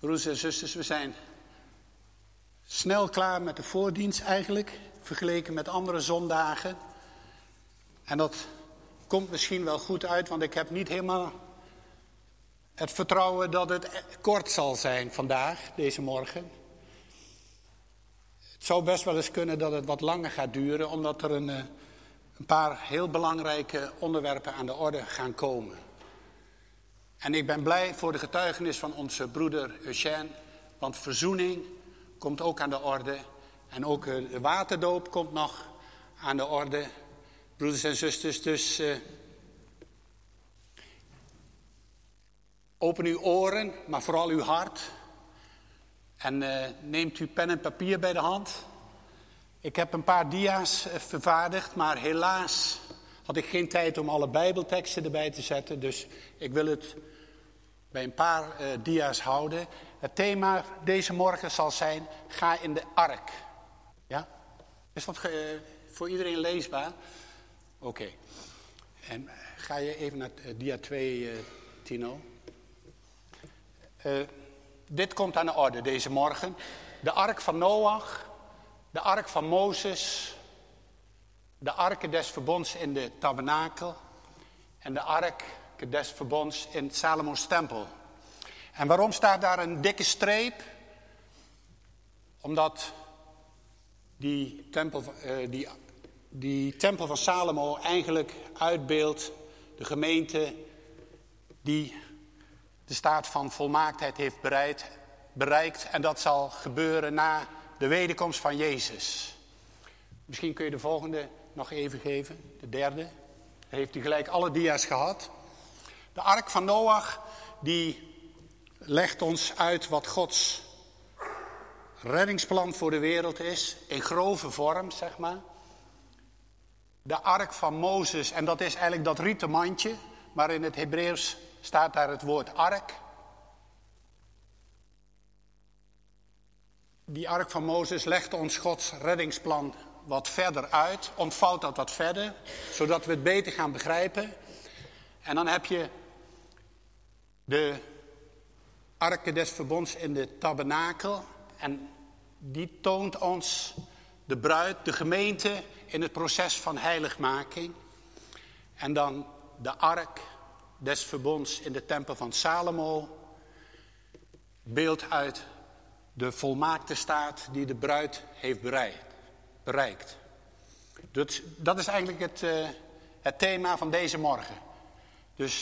Broeders en zusters, we zijn snel klaar met de voordienst eigenlijk, vergeleken met andere zondagen. En dat komt misschien wel goed uit, want ik heb niet helemaal het vertrouwen dat het kort zal zijn vandaag, deze morgen. Het zou best wel eens kunnen dat het wat langer gaat duren, omdat er een paar heel belangrijke onderwerpen aan de orde gaan komen. En ik ben blij voor de getuigenis van onze broeder Eugène, want verzoening komt ook aan de orde. En ook de waterdoop komt nog aan de orde. Broeders en zusters, dus open uw oren, maar vooral uw hart. En neemt u pen en papier bij de hand. Ik heb een paar dia's vervaardigd, maar helaas had ik geen tijd om alle Bijbelteksten erbij te zetten. Dus ik wil het bij een paar dia's houden. Het thema deze morgen zal zijn, ga in de ark. Ja? Is dat voor iedereen leesbaar? Oké. En ga je even naar dia 2, Tino. Dit komt aan de orde deze morgen. De ark van Noach, de ark van Mozes, de arken des verbonds in de tabernakel en de ark des verbonds in Salomo's tempel. En waarom staat daar een dikke streep? Omdat die tempel van Salomo eigenlijk uitbeeldt de gemeente die de staat van volmaaktheid heeft bereikt. En dat zal gebeuren na de wederkomst van Jezus. Misschien kun je de volgende nog even geven, de derde. Dan heeft u gelijk alle dia's gehad. De ark van Noach, die legt ons uit wat Gods reddingsplan voor de wereld is. In grove vorm, zeg maar. De ark van Mozes, en dat is eigenlijk dat rieten mandje. Maar in het Hebreeuws staat daar het woord ark. Die ark van Mozes legt ons Gods reddingsplan wat verder uit. Ontvouwt dat wat verder, zodat we het beter gaan begrijpen. En dan heb je de arken des verbonds in de tabernakel. En die toont ons de bruid, de gemeente, in het proces van heiligmaking. En dan de ark des verbonds in de tempel van Salomo. Beeld uit de volmaakte staat die de bruid heeft bereikt. Dus dat is eigenlijk het thema van deze morgen. Dus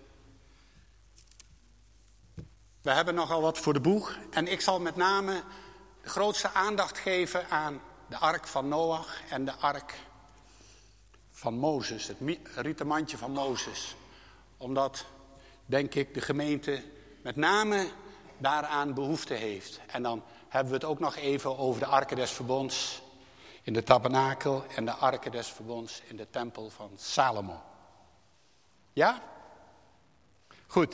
we hebben nogal wat voor de boeg. En ik zal met name de grootste aandacht geven aan de ark van Noach en de ark van Mozes. Het rieten mandje van Mozes. Omdat, denk ik, de gemeente met name daaraan behoefte heeft. En dan hebben we het ook nog even over de arken des verbonds in de tabernakel en de arken des verbonds in de tempel van Salomo. Ja? Goed.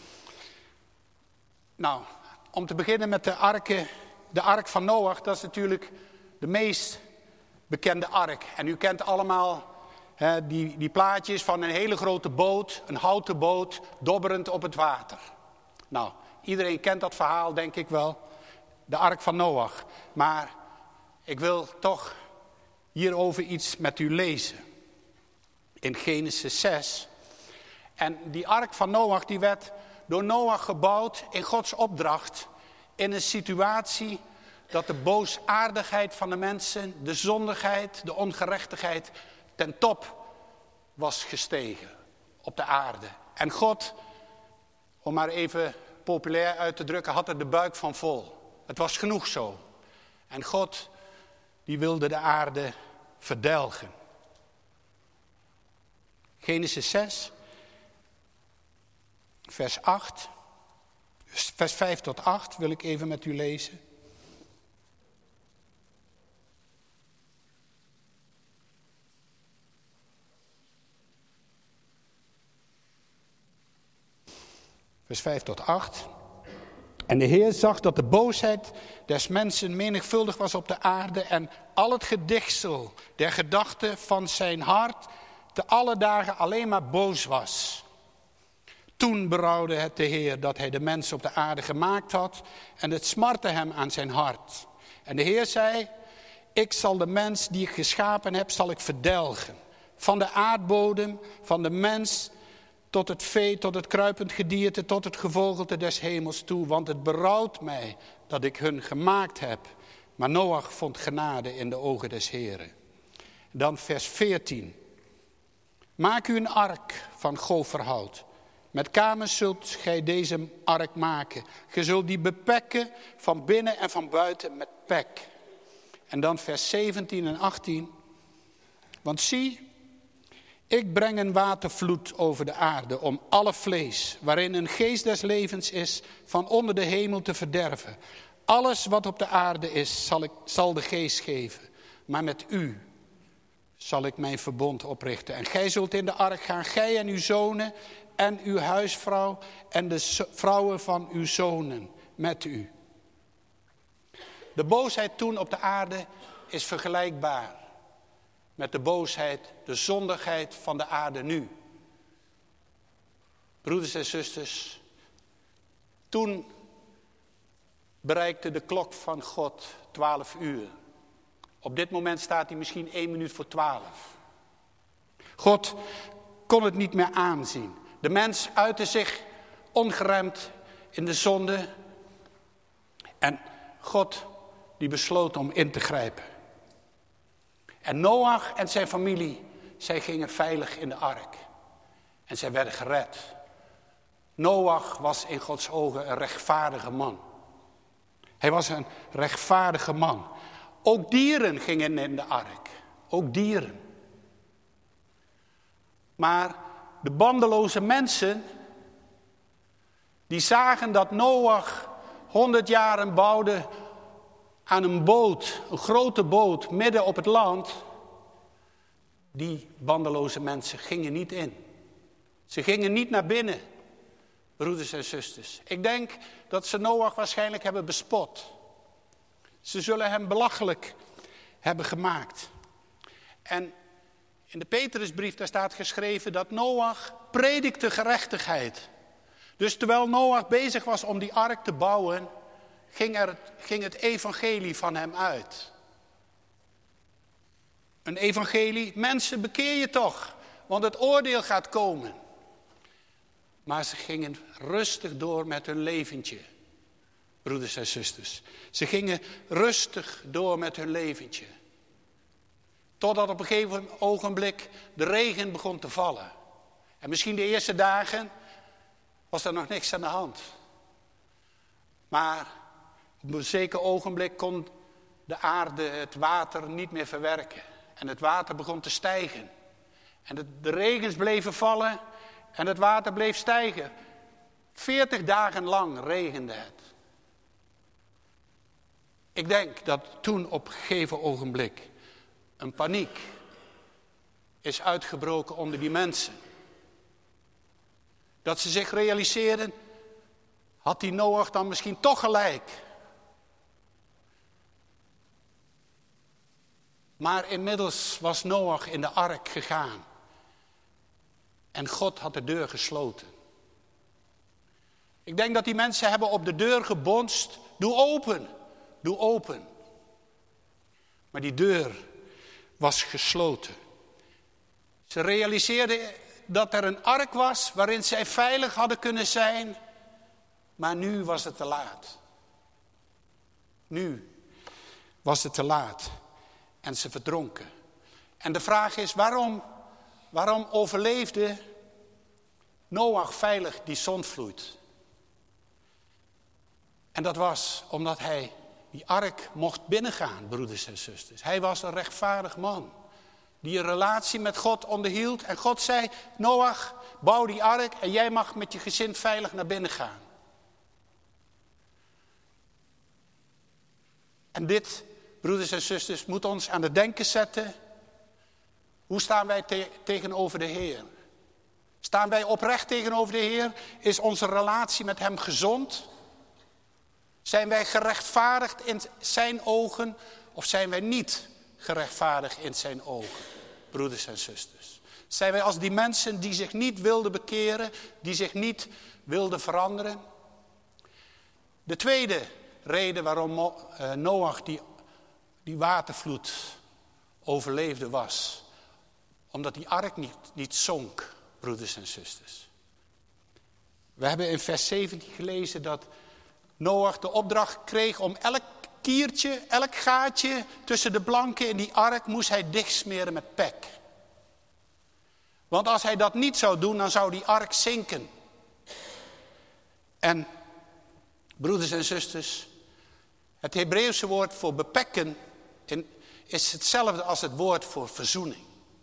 Nou, om te beginnen met de ark van Noach, dat is natuurlijk de meest bekende ark. En u kent allemaal die plaatjes van een hele grote boot, een houten boot, dobberend op het water. Nou, iedereen kent dat verhaal, denk ik wel. De ark van Noach. Maar ik wil toch hierover iets met u lezen. In Genesis 6. En die ark van Noach, die werd door Noach gebouwd in Gods opdracht. In een situatie dat de boosaardigheid van de mensen, de zondigheid, de ongerechtigheid ten top was gestegen op de aarde. En God, om maar even populair uit te drukken, had er de buik van vol. Het was genoeg zo. En God, die wilde de aarde verdelgen. Genesis 6, vers 8, vers 5 tot 8 wil ik even met u lezen. Vers 5 tot 8. En de Heer zag dat de boosheid des mensen menigvuldig was op de aarde en al het gedichtsel der gedachten van zijn hart te alle dagen alleen maar boos was. Toen berouwde het de Heer dat hij de mens op de aarde gemaakt had en het smartte hem aan zijn hart. En de Heer zei, ik zal de mens die ik geschapen heb, zal ik verdelgen. Van de aardbodem, van de mens tot het vee, tot het kruipend gedierte, tot het gevogelte des hemels toe. Want het berouwt mij dat ik hun gemaakt heb. Maar Noach vond genade in de ogen des Heeren. Dan vers 14. Maak u een ark van goferhout. Met kamers zult gij deze ark maken. Ge zult die bepekken van binnen en van buiten met pek. En dan vers 17 en 18. Want zie, ik breng een watervloed over de aarde om alle vlees, waarin een geest des levens is, van onder de hemel te verderven. Alles wat op de aarde is, zal de geest geven. Maar met u zal ik mijn verbond oprichten. En gij zult in de ark gaan, gij en uw zonen en uw huisvrouw en de vrouwen van uw zonen met u. De boosheid toen op de aarde is vergelijkbaar met de boosheid, de zondigheid van de aarde nu. Broeders en zusters, toen bereikte de klok van God 12 uur. Op dit moment staat hij misschien 1 minuut voor 12. God kon het niet meer aanzien. De mens uitte zich ongeremd in de zonde. En God die besloot om in te grijpen. En Noach en zijn familie, zij gingen veilig in de ark. En zij werden gered. Noach was in Gods ogen een rechtvaardige man. Hij was een rechtvaardige man. Ook dieren gingen in de ark. Ook dieren. Maar de bandeloze mensen, die zagen dat Noach 100 jaren bouwde aan een boot, een grote boot, midden op het land. Die bandeloze mensen gingen niet in. Ze gingen niet naar binnen, broeders en zusters. Ik denk dat ze Noach waarschijnlijk hebben bespot. Ze zullen hem belachelijk hebben gemaakt. En in de Petrusbrief daar staat geschreven dat Noach predikte gerechtigheid. Dus terwijl Noach bezig was om die ark te bouwen, ging het evangelie van hem uit. Een evangelie, mensen bekeer je toch, want het oordeel gaat komen. Maar ze gingen rustig door met hun leventje, broeders en zusters. Ze gingen rustig door met hun leventje. Totdat op een gegeven ogenblik de regen begon te vallen. En misschien de eerste dagen was er nog niks aan de hand. Maar op een zeker ogenblik kon de aarde het water niet meer verwerken. En het water begon te stijgen. En de regens bleven vallen en het water bleef stijgen. 40 dagen lang regende het. Ik denk dat toen op een gegeven ogenblik een paniek is uitgebroken onder die mensen. Dat ze zich realiseerden, had die Noach dan misschien toch gelijk? Maar inmiddels was Noach in de ark gegaan. En God had de deur gesloten. Ik denk dat die mensen hebben op de deur gebonst. Doe open, doe open. Maar die deur was gesloten. Ze realiseerden dat er een ark was waarin zij veilig hadden kunnen zijn. Maar nu was het te laat. Nu was het te laat. En ze verdronken. En de vraag is, waarom overleefde Noach veilig die zondvloed? En dat was omdat hij die ark mocht binnengaan, broeders en zusters. Hij was een rechtvaardig man. Die een relatie met God onderhield. En God zei, Noach, bouw die ark en jij mag met je gezin veilig naar binnen gaan. En dit, broeders en zusters, moet ons aan het denken zetten. Hoe staan wij tegenover de Heer? Staan wij oprecht tegenover de Heer? Is onze relatie met hem gezond? Zijn wij gerechtvaardigd in zijn ogen of zijn wij niet gerechtvaardigd in zijn ogen? Broeders en zusters. Zijn wij als die mensen die zich niet wilden bekeren, die zich niet wilden veranderen? De tweede reden waarom Noach die watervloed overleefde was, omdat die ark niet zonk, broeders en zusters. We hebben in vers 17 gelezen dat Noach de opdracht kreeg om elk kiertje, elk gaatje tussen de planken in die ark moest hij dichtsmeren met pek. Want als hij dat niet zou doen, dan zou die ark zinken. En broeders en zusters, het Hebreeuwse woord voor bepekken is hetzelfde als het woord voor verzoening.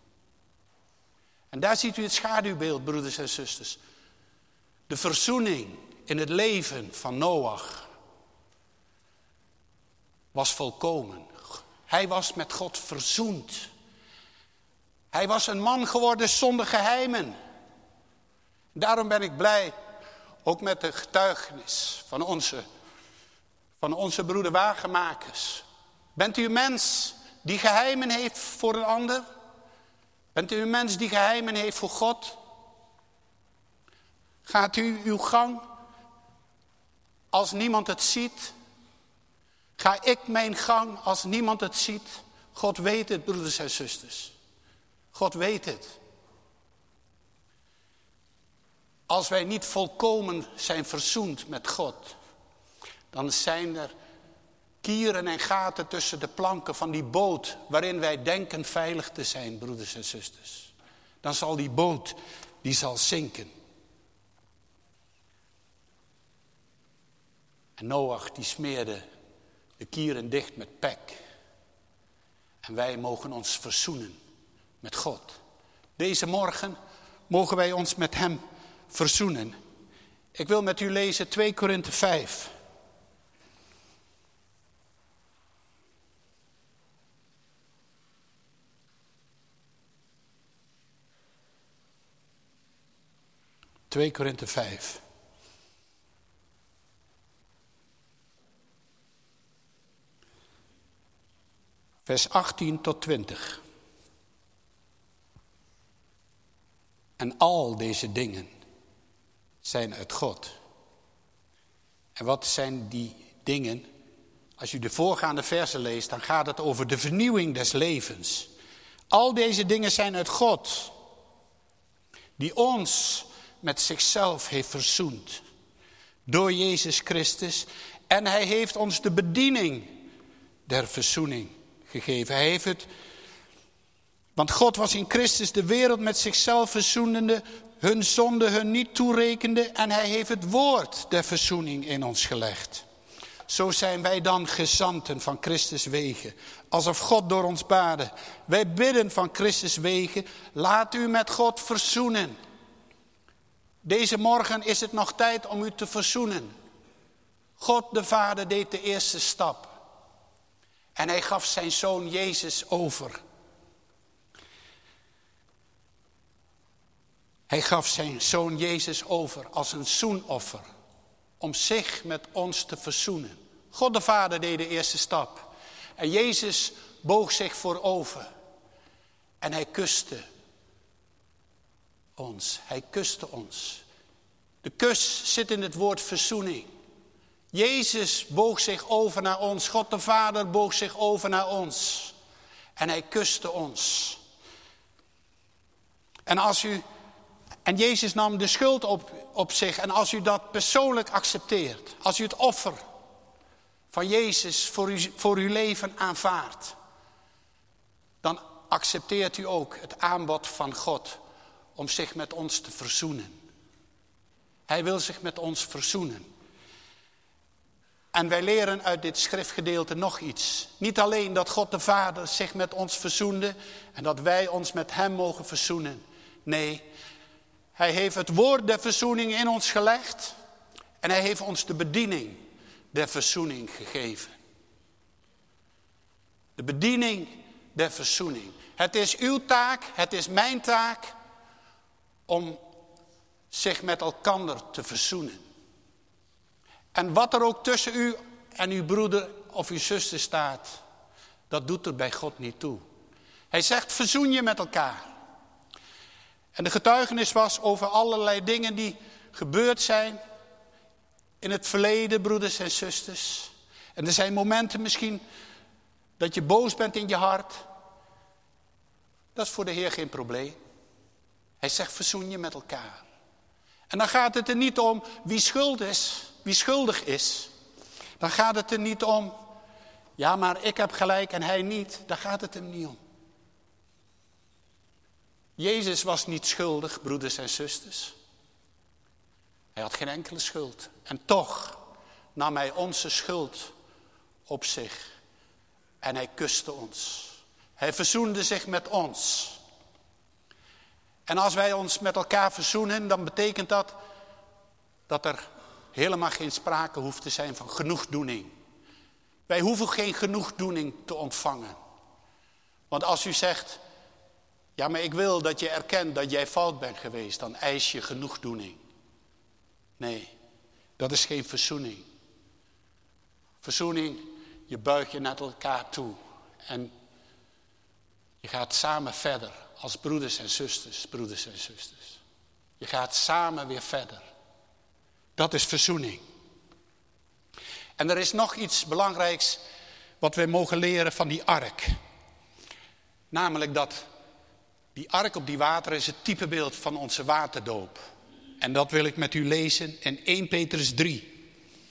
En daar ziet u het schaduwbeeld, broeders en zusters. De verzoening in het leven van Noach was volkomen. Hij was met God verzoend. Hij was een man geworden zonder geheimen. Daarom ben ik blij, ook met de getuigenis van onze broeder Wagenmakers. Bent u een mens die geheimen heeft voor een ander? Bent u een mens die geheimen heeft voor God? Gaat u uw gang als niemand het ziet? Ga ik mijn gang als niemand het ziet? God weet het, broeders en zusters. God weet het. Als wij niet volkomen zijn verzoend met God, dan zijn er kieren en gaten tussen de planken van die boot waarin wij denken veilig te zijn, broeders en zusters. Dan zal die boot, die zal zinken. En Noach die smeerde de kieren dicht met pek. En wij mogen ons verzoenen met God. Deze morgen mogen wij ons met hem verzoenen. Ik wil met u lezen 2 Korinthe 5. ...2 Korinthe 5. Vers 18 tot 20. En al deze dingen zijn uit God. En wat zijn die dingen? Als u de voorgaande versen leest, dan gaat het over de vernieuwing des levens. Al deze dingen zijn uit God, die ons met zichzelf heeft verzoend door Jezus Christus. En hij heeft ons de bediening der verzoening gegeven. Hij heeft het, want God was in Christus de wereld met zichzelf verzoenende, hun zonde hun niet toerekende, en hij heeft het woord der verzoening in ons gelegd. Zo zijn wij dan gezanten van Christus wegen, alsof God door ons baarde. Wij bidden van Christus wegen, laat u met God verzoenen. Deze morgen is het nog tijd om u te verzoenen. God de Vader deed de eerste stap. En hij gaf zijn zoon Jezus over. Hij gaf zijn zoon Jezus over als een zoenoffer. Om zich met ons te verzoenen. God de Vader deed de eerste stap. En Jezus boog zich voorover. En hij kuste ons. Hij kuste ons. De kus zit in het woord verzoening. Jezus boog zich over naar ons. God de Vader boog zich over naar ons. En hij kuste ons. En Jezus nam de schuld op zich. En als u dat persoonlijk accepteert. Als u het offer van Jezus voor uw leven aanvaardt. Dan accepteert u ook het aanbod van God om zich met ons te verzoenen. Hij wil zich met ons verzoenen. En wij leren uit dit schriftgedeelte nog iets. Niet alleen dat God de Vader zich met ons verzoende en dat wij ons met hem mogen verzoenen. Nee, hij heeft het woord der verzoening in ons gelegd en hij heeft ons de bediening der verzoening gegeven. De bediening der verzoening. Het is uw taak, het is mijn taak om zich met elkander te verzoenen. En wat er ook tussen u en uw broeder of uw zuster staat, dat doet er bij God niet toe. Hij zegt, verzoen je met elkaar. En de getuigenis was over allerlei dingen die gebeurd zijn in het verleden, broeders en zusters. En er zijn momenten misschien dat je boos bent in je hart. Dat is voor de Heer geen probleem. Hij zegt, verzoen je met elkaar. En dan gaat het er niet om wie schuldig is. Dan gaat het er niet om, ja maar ik heb gelijk en hij niet. Daar gaat het hem niet om. Jezus was niet schuldig, broeders en zusters. Hij had geen enkele schuld. En toch nam hij onze schuld op zich. En hij kuste ons. Hij verzoende zich met ons. En als wij ons met elkaar verzoenen, dan betekent dat er helemaal geen sprake hoeft te zijn van genoegdoening. Wij hoeven geen genoegdoening te ontvangen. Want als u zegt, ja maar ik wil dat je erkent dat jij fout bent geweest, dan eis je genoegdoening. Nee, dat is geen verzoening. Verzoening, je buigt je naar elkaar toe. En je gaat samen verder als broeders en zusters. Je gaat samen weer verder. Dat is verzoening. En er is nog iets belangrijks wat we mogen leren van die ark. Namelijk dat die ark op die water is het typebeeld van onze waterdoop. En dat wil ik met u lezen in 1 Petrus 3.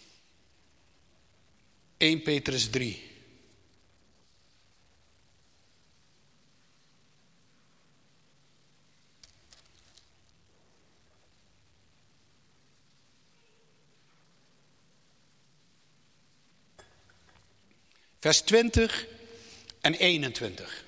1 Petrus 3. Vers 20 en 21.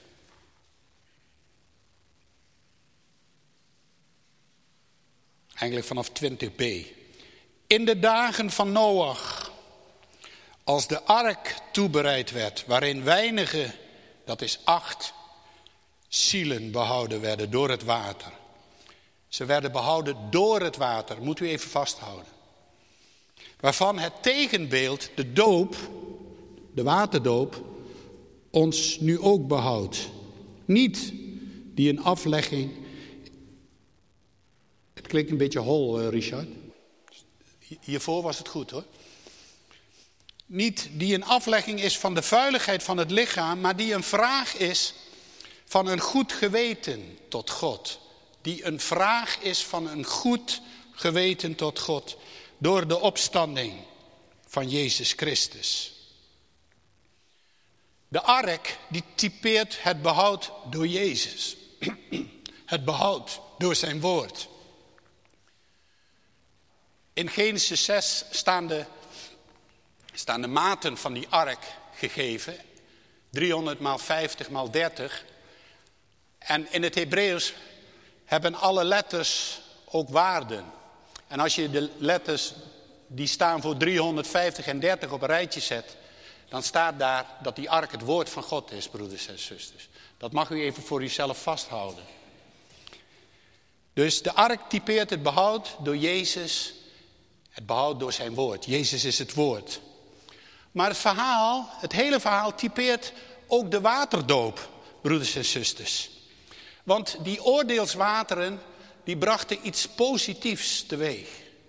Eigenlijk vanaf 20b. In de dagen van Noach, als de ark toebereid werd, waarin weinige, dat is 8 zielen behouden werden door het water. Ze werden behouden door het water, moet u even vasthouden. Waarvan het tegenbeeld, de doop, de waterdoop, ons nu ook behoudt. Niet die een aflegging. Het klinkt een beetje hol, Richard. Hiervoor was het goed hoor. Niet die een aflegging is van de vuiligheid van het lichaam, maar die een vraag is van een goed geweten tot God. Die een vraag is van een goed geweten tot God. Door de opstanding van Jezus Christus. De ark die typeert het behoud door Jezus. Het behoud door zijn woord. In Genesis 6 staan de maten van die ark gegeven. 300 x 50 x 30. En in het Hebreeuws hebben alle letters ook waarden. En als je de letters die staan voor 350 en 30 op een rijtje zet, dan staat daar dat die ark het woord van God is, broeders en zusters. Dat mag u even voor uzelf vasthouden. Dus de ark typeert het behoud door Jezus, het behoud door zijn woord. Jezus is het woord. Maar het hele verhaal typeert ook de waterdoop, broeders en zusters. Want die oordeelswateren, die brachten iets positiefs teweeg.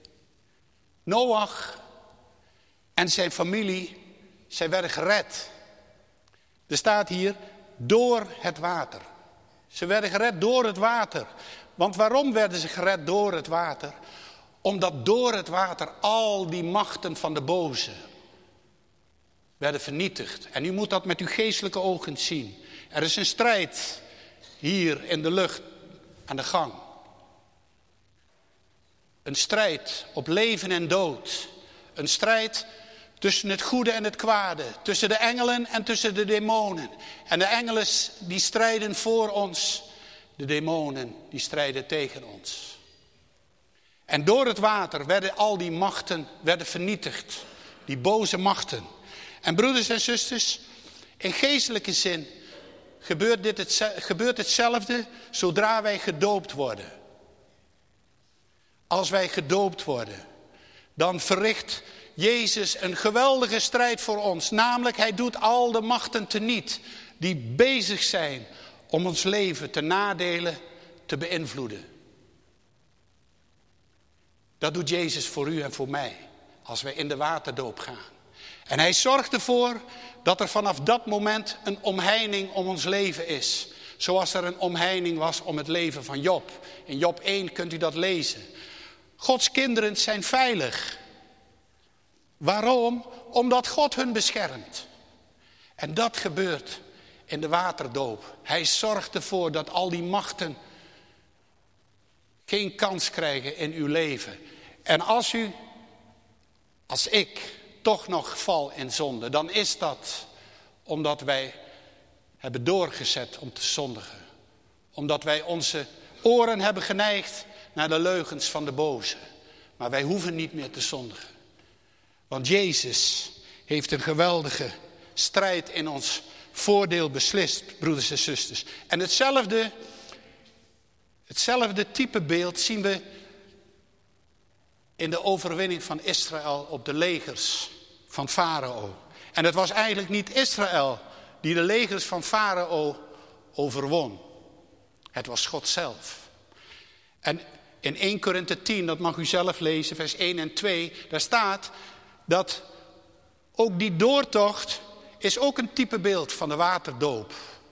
Noach en zijn familie, zij werden gered. Er staat hier, door het water. Ze werden gered door het water. Want waarom werden ze gered door het water? Omdat door het water al die machten van de boze werden vernietigd. En u moet dat met uw geestelijke ogen zien. Er is een strijd hier in de lucht aan de gang. Een strijd op leven en dood. Een strijd tussen het goede en het kwade. Tussen de engelen en tussen de demonen. En de engelen die strijden voor ons. De demonen die strijden tegen ons. En door het water werden al die machten vernietigd. Die boze machten. En broeders en zusters, in geestelijke zin gebeurt hetzelfde zodra wij gedoopt worden. Als wij gedoopt worden, dan verricht Jezus een geweldige strijd voor ons. Namelijk, hij doet al de machten teniet die bezig zijn om ons leven te nadelen, te beïnvloeden. Dat doet Jezus voor u en voor mij. Als wij in de waterdoop gaan. En hij zorgt ervoor dat er vanaf dat moment een omheining om ons leven is. Zoals er een omheining was om het leven van Job. In Job 1 kunt u dat lezen. Gods kinderen zijn veilig. Waarom? Omdat God hun beschermt. En dat gebeurt in de waterdoop. Hij zorgt ervoor dat al die machten geen kans krijgen in uw leven. En als ik toch nog val in zonde, dan is dat omdat wij hebben doorgezet om te zondigen. Omdat wij onze oren hebben geneigd naar de leugens van de boze. Maar wij hoeven niet meer te zondigen. Want Jezus heeft een geweldige strijd in ons voordeel beslist, broeders en zusters. En hetzelfde type beeld zien we in de overwinning van Israël op de legers van Farao. En het was eigenlijk niet Israël die de legers van Farao overwon. Het was God zelf. En in 1 Korinthe 10, dat mag u zelf lezen, vers 1 en 2, daar staat dat ook die doortocht is ook een typebeeld van de waterdoop.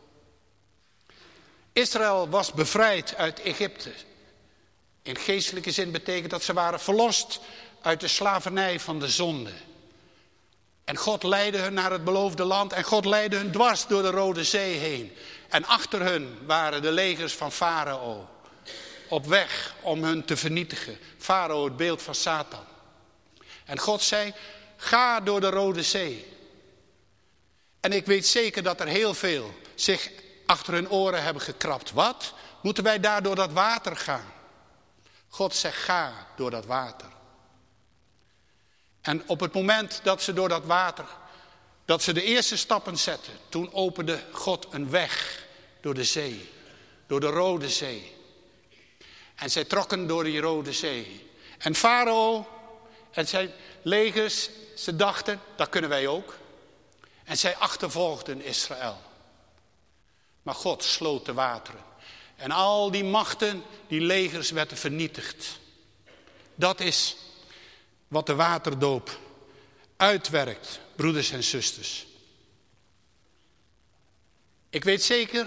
Israël was bevrijd uit Egypte. In geestelijke zin betekent dat ze waren verlost uit de slavernij van de zonde. En God leidde hun naar het beloofde land en God leidde hun dwars door de Rode Zee heen. En achter hun waren de legers van Farao. Op weg om hun te vernietigen. Farao, het beeld van Satan. En God zei, ga door de Rode Zee. En ik weet zeker dat er heel veel zich achter hun oren hebben gekrapt. Wat? Moeten wij daar door dat water gaan? God zegt, ga door dat water. En op het moment dat ze door dat water, dat ze de eerste stappen zetten, toen opende God een weg door de zee, door de Rode Zee. En zij trokken door die Rode Zee. En Farao en zijn legers, ze dachten, dat kunnen wij ook. En zij achtervolgden Israël. Maar God sloot de wateren. En al die machten, die legers werden vernietigd. Dat is wat de waterdoop uitwerkt, broeders en zusters. Ik weet zeker,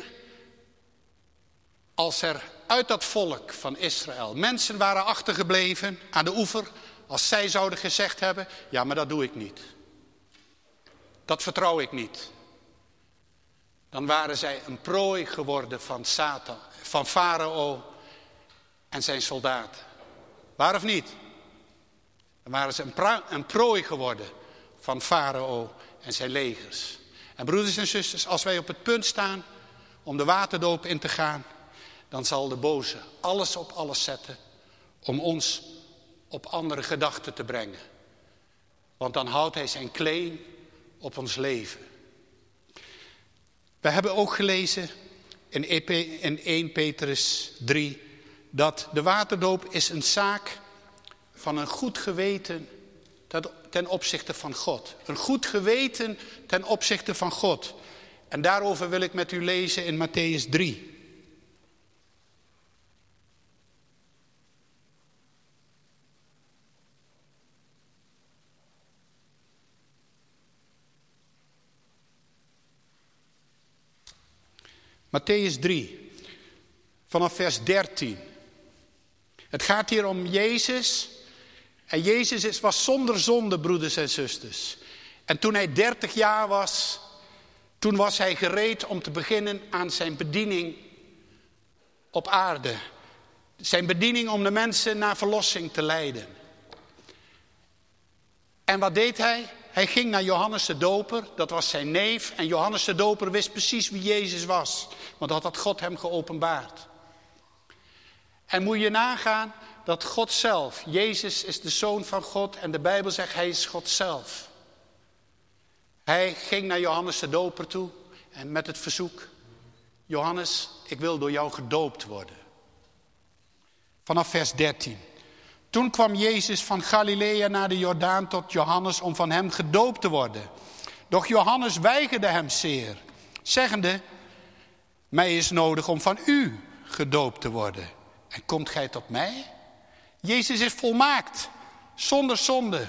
als er uit dat volk van Israël mensen waren achtergebleven aan de oever, als zij zouden gezegd hebben, ja, maar dat doe ik niet. Dat vertrouw ik niet. Dan waren zij een prooi geworden van Satan, van Farao en zijn soldaten. Waar of niet? Dan waren ze een prooi geworden van Farao en zijn legers. En broeders en zusters, als wij op het punt staan om de waterdoop in te gaan, dan zal de boze alles op alles zetten om ons op andere gedachten te brengen. Want dan houdt hij zijn claim op ons leven. We hebben ook gelezen in 1 Petrus 3 dat de waterdoop is een zaak van een goed geweten ten opzichte van God. Een goed geweten ten opzichte van God. En daarover wil ik met u lezen in Mattheüs 3. Mattheüs 3, vanaf vers 13. Het gaat hier om Jezus. En Jezus was zonder zonde, broeders en zusters. En toen hij 30 jaar was, toen was hij gereed om te beginnen aan zijn bediening op aarde. Zijn bediening om de mensen naar verlossing te leiden. En wat deed hij? Hij ging naar Johannes de Doper, dat was zijn neef. En Johannes de Doper wist precies wie Jezus was. Want dat had God hem geopenbaard. En moet je nagaan dat God zelf, Jezus is de Zoon van God. En de Bijbel zegt hij is God zelf. Hij ging naar Johannes de Doper toe en met het verzoek. Johannes, ik wil door jou gedoopt worden. Vanaf vers 13. Toen kwam Jezus van Galilea naar de Jordaan tot Johannes om van hem gedoopt te worden. Doch Johannes weigerde hem zeer, zeggende, mij is nodig om van u gedoopt te worden. En komt gij tot mij? Jezus is volmaakt, zonder zonde.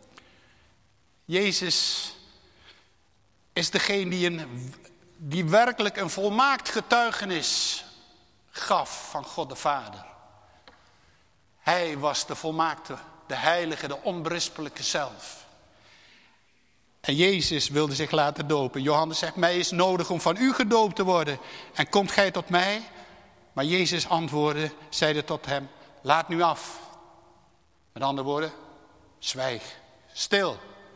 Jezus is degene die werkelijk een volmaakt getuigenis gaf van God de Vader. Hij was de volmaakte, de heilige, de onberispelijke zelf. En Jezus wilde zich laten dopen. Johannes zegt, mij is nodig om van u gedoopt te worden. En komt gij tot mij? Maar Jezus antwoordde, zeide tot hem, laat nu af. Met andere woorden, zwijg, stil.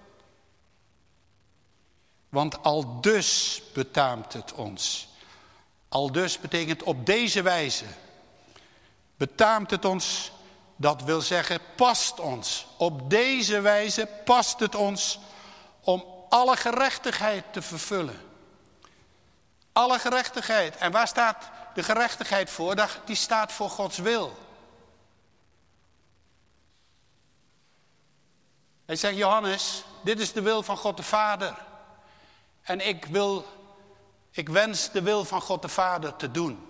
Want aldus betaamt het ons. Aldus betekent op deze wijze. Betaamt het ons, dat wil zeggen, past ons. Op deze wijze past het ons om alle gerechtigheid te vervullen. Alle gerechtigheid. En waar staat de gerechtigheid voor? Die staat voor Gods wil. Hij zegt, Johannes, dit is de wil van God de Vader. En ik wens de wil van God de Vader te doen.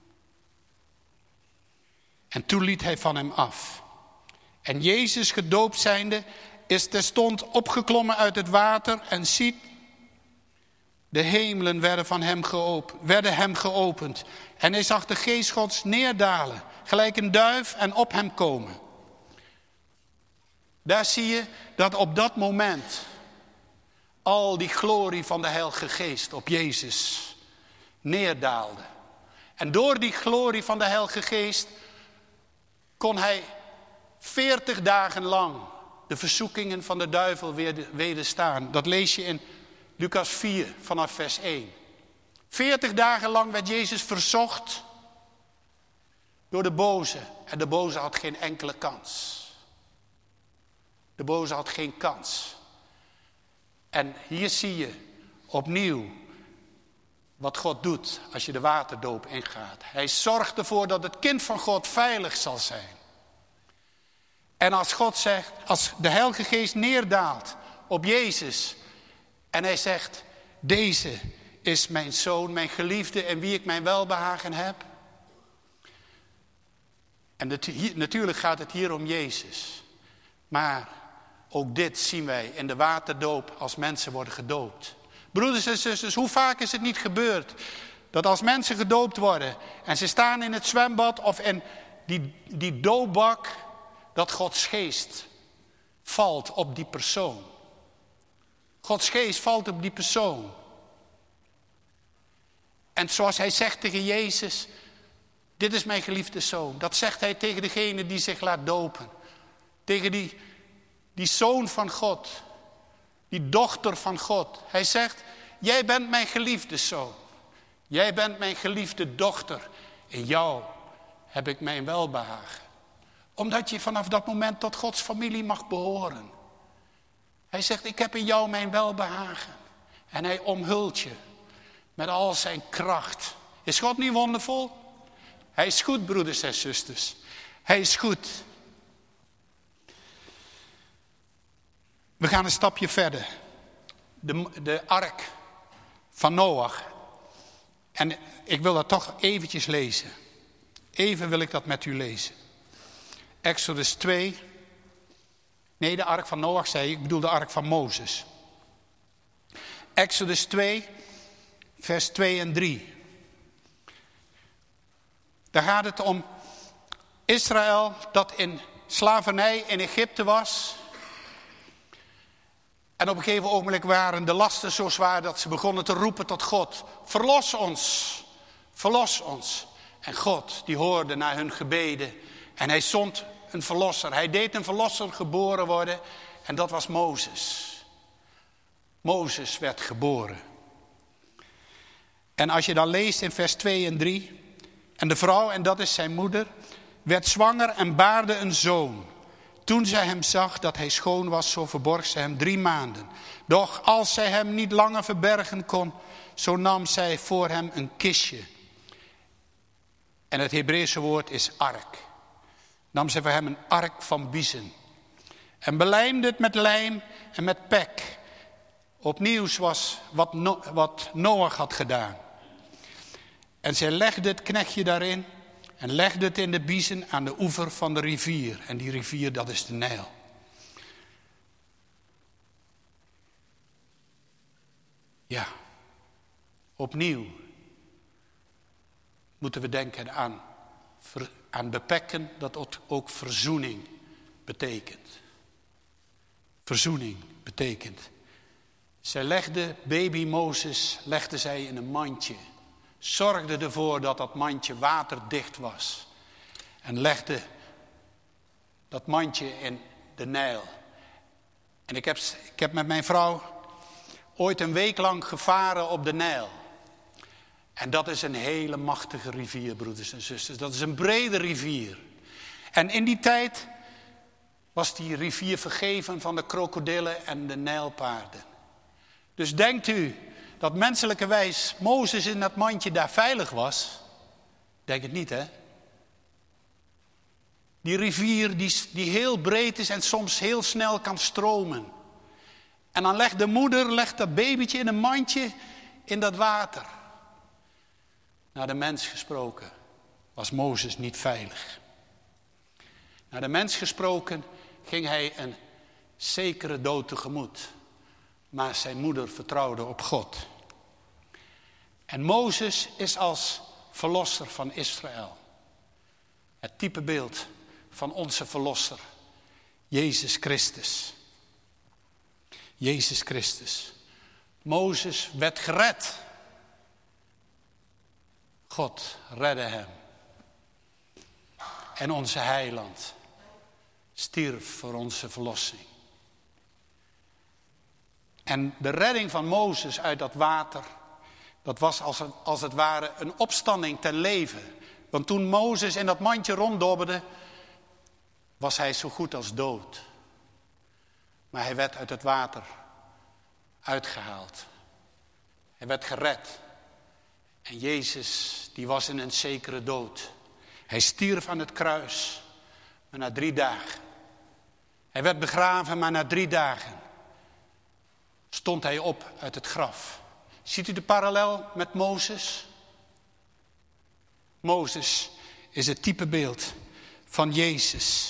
En toen liet hij van hem af. En Jezus gedoopt zijnde is terstond opgeklommen uit het water en ziet, de hemelen werden hem geopend. En hij zag de geest Gods neerdalen, gelijk een duif en op hem komen. Daar zie je dat op dat moment al die glorie van de Heilige Geest op Jezus neerdaalde. En door die glorie van de Heilige Geest kon hij 40 dagen lang de verzoekingen van de duivel wederstaan. Dat lees je in Lucas 4 vanaf vers 1. 40 dagen lang werd Jezus verzocht door de boze. En de boze had geen enkele kans. De boze had geen kans. En hier zie je opnieuw wat God doet als je de waterdoop ingaat. Hij zorgt ervoor dat het kind van God veilig zal zijn. En als God zegt, als de Heilige Geest neerdaalt op Jezus en hij zegt, deze is mijn zoon, mijn geliefde in wie ik mijn welbehagen heb. En natuurlijk gaat het hier om Jezus. Maar ook dit zien wij in de waterdoop als mensen worden gedoopt. Broeders en zusters, hoe vaak is het niet gebeurd dat als mensen gedoopt worden en ze staan in het zwembad of in die doopbak, dat Gods geest valt op die persoon. Gods geest valt op die persoon. En zoals hij zegt tegen Jezus, dit is mijn geliefde zoon. Dat zegt hij tegen degene die zich laat dopen. Tegen die zoon van God. Die dochter van God. Hij zegt, jij bent mijn geliefde zoon. Jij bent mijn geliefde dochter. In jou heb ik mijn welbehagen. Omdat je vanaf dat moment tot Gods familie mag behoren. Hij zegt, ik heb in jou mijn welbehagen. En hij omhult je met al zijn kracht. Is God niet wondervol? Hij is goed, broeders en zusters. Hij is goed. We gaan een stapje verder. De ark van Noach. En ik wil dat toch eventjes lezen. Even wil ik dat met u lezen. Exodus 2. Nee, de ark van Noach zei ik bedoel de ark van Mozes. Exodus 2, vers 2 en 3. Daar gaat het om Israël dat in slavernij in Egypte was. En op een gegeven ogenblik waren de lasten zo zwaar dat ze begonnen te roepen tot God. Verlos ons, verlos ons. En God die hoorde naar hun gebeden en hij zond een verlosser. Hij deed een verlosser geboren worden en dat was Mozes. Mozes werd geboren. En als je dan leest in vers 2 en 3. En de vrouw, en dat is zijn moeder, werd zwanger en baarde een zoon. Toen zij hem zag dat hij schoon was, zo verborg zij hem 3 maanden. Doch als zij hem niet langer verbergen kon, zo nam zij voor hem een kistje. En het Hebreeuwse woord is ark. Nam zij voor hem een ark van biezen. En belijmde het met lijm en met pek. Opnieuw was wat Noach had gedaan. En zij legde het knechtje daarin en legde het in de biezen aan de oever van de rivier. En die rivier, dat is de Nijl. Ja, opnieuw moeten we denken aan beperken, dat ook verzoening betekent. Verzoening betekent. Zij legde baby Mozes in een mandje. Zorgde ervoor dat dat mandje waterdicht was. En legde dat mandje in de Nijl. En ik heb met mijn vrouw ooit een week lang gevaren op de Nijl. En dat is een hele machtige rivier, broeders en zusters. Dat is een brede rivier. En in die tijd was die rivier vergeven van de krokodillen en de nijlpaarden. Dus denkt u dat menselijkerwijs Mozes in dat mandje daar veilig was? Denk het niet, hè? Die rivier die heel breed is en soms heel snel kan stromen. En dan legt de moeder dat babytje in een mandje in dat water. Naar de mens gesproken was Mozes niet veilig. Naar de mens gesproken ging hij een zekere dood tegemoet. Maar zijn moeder vertrouwde op God. En Mozes is als verlosser van Israël. Het typebeeld van onze verlosser, Jezus Christus. Jezus Christus. Mozes werd gered. God redde hem. En onze heiland stierf voor onze verlossing. En de redding van Mozes uit dat water, dat was als het ware een opstanding ten leven. Want toen Mozes in dat mandje ronddobberde, was hij zo goed als dood. Maar hij werd uit het water uitgehaald. Hij werd gered. En Jezus, die was in een zekere dood. Hij stierf aan het kruis, maar na 3 dagen. Hij werd begraven, maar na 3 dagen stond hij op uit het graf. Ziet u de parallel met Mozes? Mozes is het typebeeld van Jezus.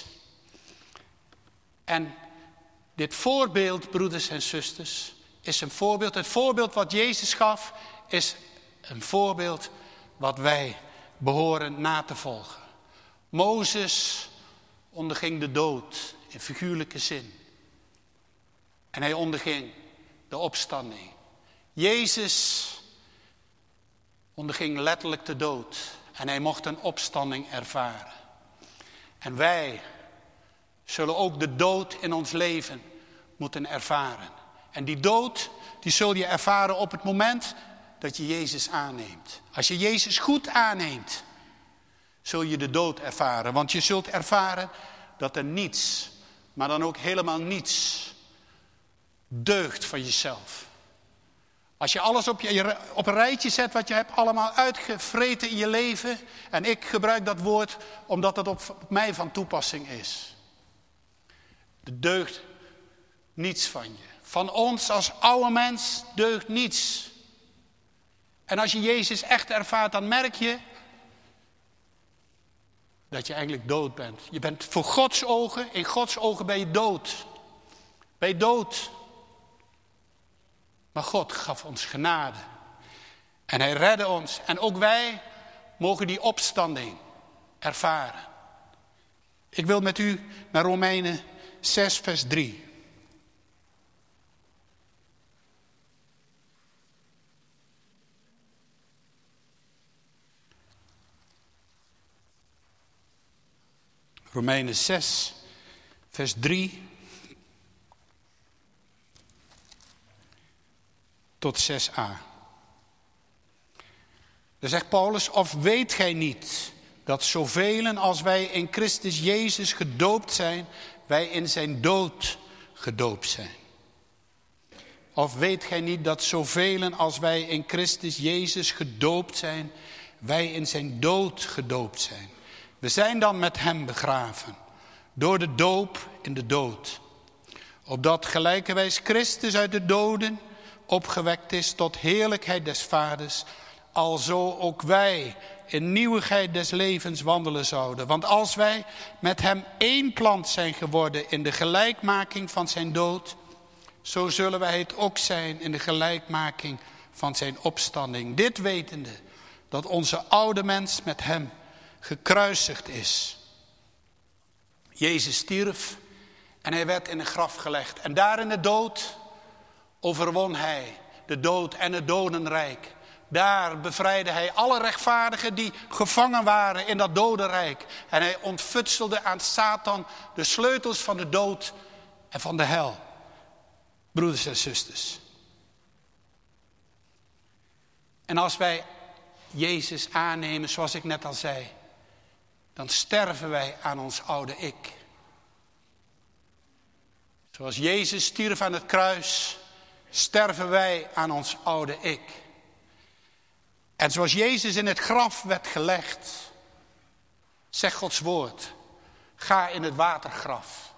En dit voorbeeld, broeders en zusters, is een voorbeeld. Het voorbeeld wat Jezus gaf, is een voorbeeld wat wij behoren na te volgen. Mozes onderging de dood in figuurlijke zin. En hij onderging de opstanding. Jezus onderging letterlijk de dood. En hij mocht een opstanding ervaren. En wij zullen ook de dood in ons leven moeten ervaren. En die dood, die zul je ervaren op het moment dat je Jezus aanneemt. Als je Jezus goed aanneemt, zul je de dood ervaren. Want je zult ervaren dat er niets, maar dan ook helemaal niets, deugt van jezelf. Als je alles op een rijtje zet wat je hebt allemaal uitgevreten in je leven. En ik gebruik dat woord omdat het op mij van toepassing is. Er deugt niets van je. Van ons als oude mens deugt niets. En als je Jezus echt ervaart, dan merk je dat je eigenlijk dood bent. Je bent voor Gods ogen, in Gods ogen ben je dood. Ben je dood. Maar God gaf ons genade. En hij redde ons. En ook wij mogen die opstanding ervaren. Ik wil met u naar Romeinen 6 vers 3. Romeinen 6 vers 3 tot 6a. Dan zegt Paulus, of weet gij niet dat zoveel als wij in Christus Jezus gedoopt zijn, wij in zijn dood gedoopt zijn. Of weet gij niet dat zoveel als wij in Christus Jezus gedoopt zijn, wij in zijn dood gedoopt zijn. We zijn dan met hem begraven, door de doop in de dood. Opdat gelijkerwijs Christus uit de doden opgewekt is tot heerlijkheid des Vaders, alzo ook wij in nieuwigheid des levens wandelen zouden. Want als wij met hem één plant zijn geworden in de gelijkmaking van zijn dood, zo zullen wij het ook zijn in de gelijkmaking van zijn opstanding. Dit wetende, dat onze oude mens met hem gekruisigd is. Jezus stierf en hij werd in een graf gelegd. En daar in de dood overwon hij de dood en het dodenrijk. Daar bevrijdde hij alle rechtvaardigen die gevangen waren in dat dodenrijk. En hij ontfutselde aan Satan de sleutels van de dood en van de hel. Broeders en zusters. En als wij Jezus aannemen, zoals ik net al zei, dan sterven wij aan ons oude ik. Zoals Jezus stierf aan het kruis, sterven wij aan ons oude ik. En zoals Jezus in het graf werd gelegd, zegt Gods woord, ga in het watergraf.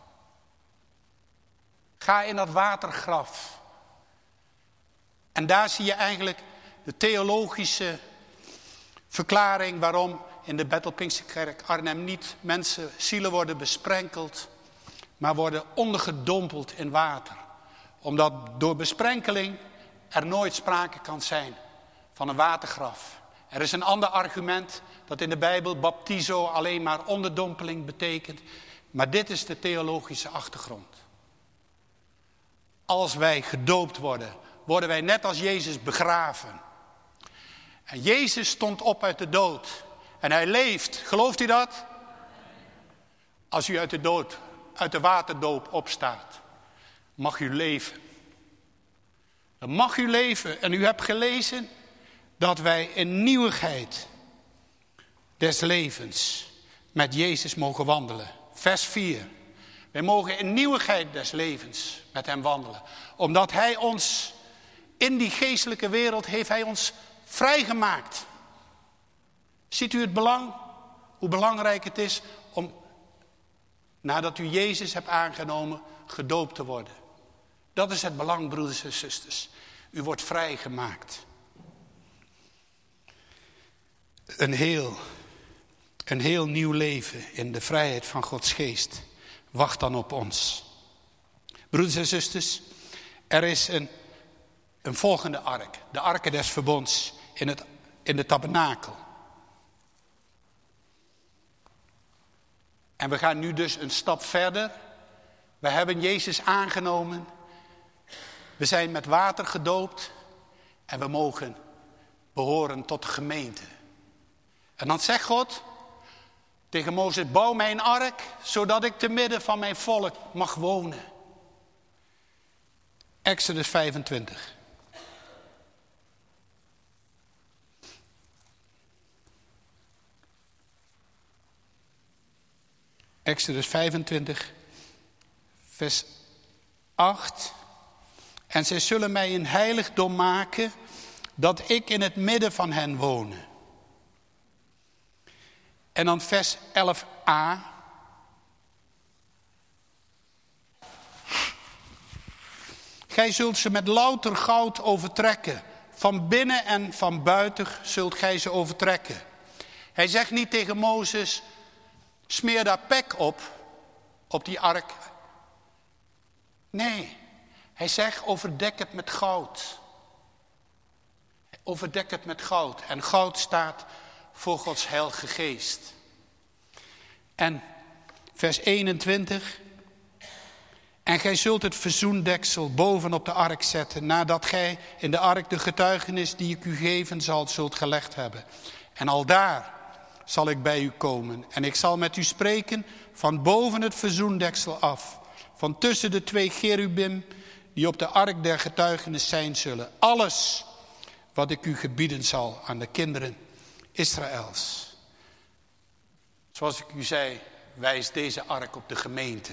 Ga in dat watergraf. En daar zie je eigenlijk de theologische verklaring waarom in de Bethel Pinksterkerk Arnhem niet mensen, zielen worden besprenkeld, maar worden ondergedompeld in water. Omdat door besprenkeling er nooit sprake kan zijn van een watergraf. Er is een ander argument dat in de Bijbel baptizo alleen maar onderdompeling betekent. Maar dit is de theologische achtergrond. Als wij gedoopt worden, worden wij net als Jezus begraven. En Jezus stond op uit de dood. En hij leeft. Gelooft u dat? Als u uit de waterdoop opstaat, mag u leven. Dan mag u leven. En u hebt gelezen dat wij in nieuwigheid des levens met Jezus mogen wandelen. Vers 4. Wij mogen in nieuwigheid des levens met hem wandelen. Omdat hij ons in die geestelijke wereld heeft hij ons vrijgemaakt. Ziet u het belang? Hoe belangrijk het is om, nadat u Jezus hebt aangenomen, gedoopt te worden. Dat is het belang, broeders en zusters. U wordt vrijgemaakt. Een heel nieuw leven in de vrijheid van Gods geest wacht dan op ons. Broeders en zusters, er is een volgende ark. De arken des verbonds in de tabernakel. En we gaan nu dus een stap verder. We hebben Jezus aangenomen. We zijn met water gedoopt. En we mogen behoren tot de gemeente. En dan zegt God tegen Mozes, bouw mij een ark, zodat ik te midden van mijn volk mag wonen. Exodus 25. Exodus 25, vers 8. En zij zullen mij een heiligdom maken, dat ik in het midden van hen wonen. En dan vers 11a. Gij zult ze met louter goud overtrekken. Van binnen en van buiten zult gij ze overtrekken. Hij zegt niet tegen Mozes, smeer daar pek op die ark. Nee, hij zegt overdek het met goud. Overdek het met goud. En goud staat voor Gods heilige geest. En vers 21. En gij zult het verzoendeksel bovenop de ark zetten, nadat gij in de ark de getuigenis die ik u geven zal, zult gelegd hebben. En aldaar zal ik bij u komen. En ik zal met u spreken van boven het verzoendeksel af. Van tussen de twee cherubim die op de ark der getuigenis zijn zullen. Alles wat ik u gebieden zal aan de kinderen Israëls. Zoals ik u zei, wijst deze ark op de gemeente.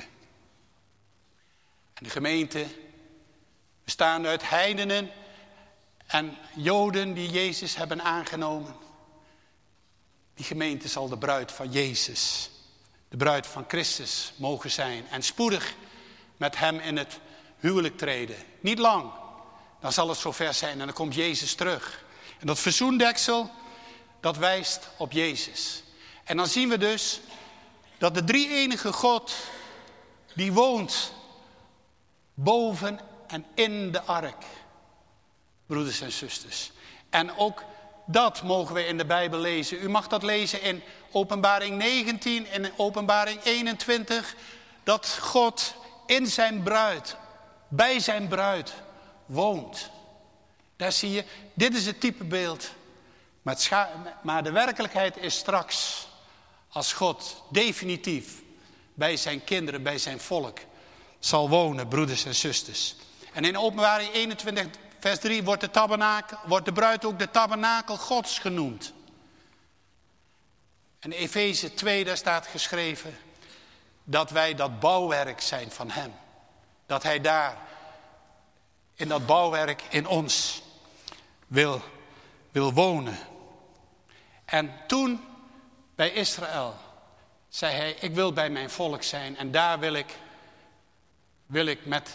En de gemeente bestaande uit heidenen en Joden die Jezus hebben aangenomen. Die gemeente zal de bruid van Jezus, de bruid van Christus mogen zijn. En spoedig met hem in het huwelijk treden. Niet lang, dan zal het zover zijn en dan komt Jezus terug. En dat verzoendeksel, dat wijst op Jezus. En dan zien we dus dat de drie-enige God, die woont boven en in de ark. Broeders en zusters. En ook dat mogen we in de Bijbel lezen. U mag dat lezen in Openbaring 19 en in Openbaring 21. Dat God in zijn bruid, bij zijn bruid, woont. Daar zie je, dit is het typebeeld. Maar de werkelijkheid is straks, als God definitief bij zijn kinderen, bij zijn volk zal wonen, broeders en zusters. En in Openbaring 21 vers 3 wordt de bruid ook de tabernakel Gods genoemd. En in Efeze 2, daar staat geschreven dat wij dat bouwwerk zijn van hem. Dat hij daar in dat bouwwerk in ons wil wonen. En toen bij Israël zei hij, ik wil bij mijn volk zijn en daar wil